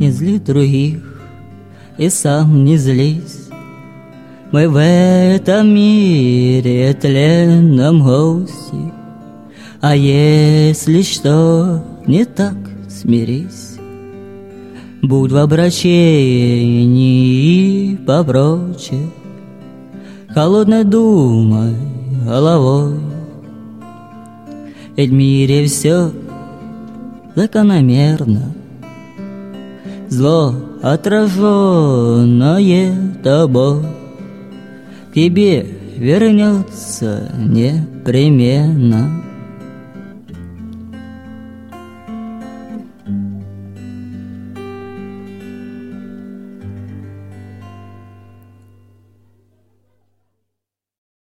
не зли других и сам не злись. Мы в этом мире тленном гости, а если что не так, смирись. Будь в обращении и попроче, холодно думай головой. Ведь в мире все закономерно, зло, отраженное тобой, к тебе вернется непременно.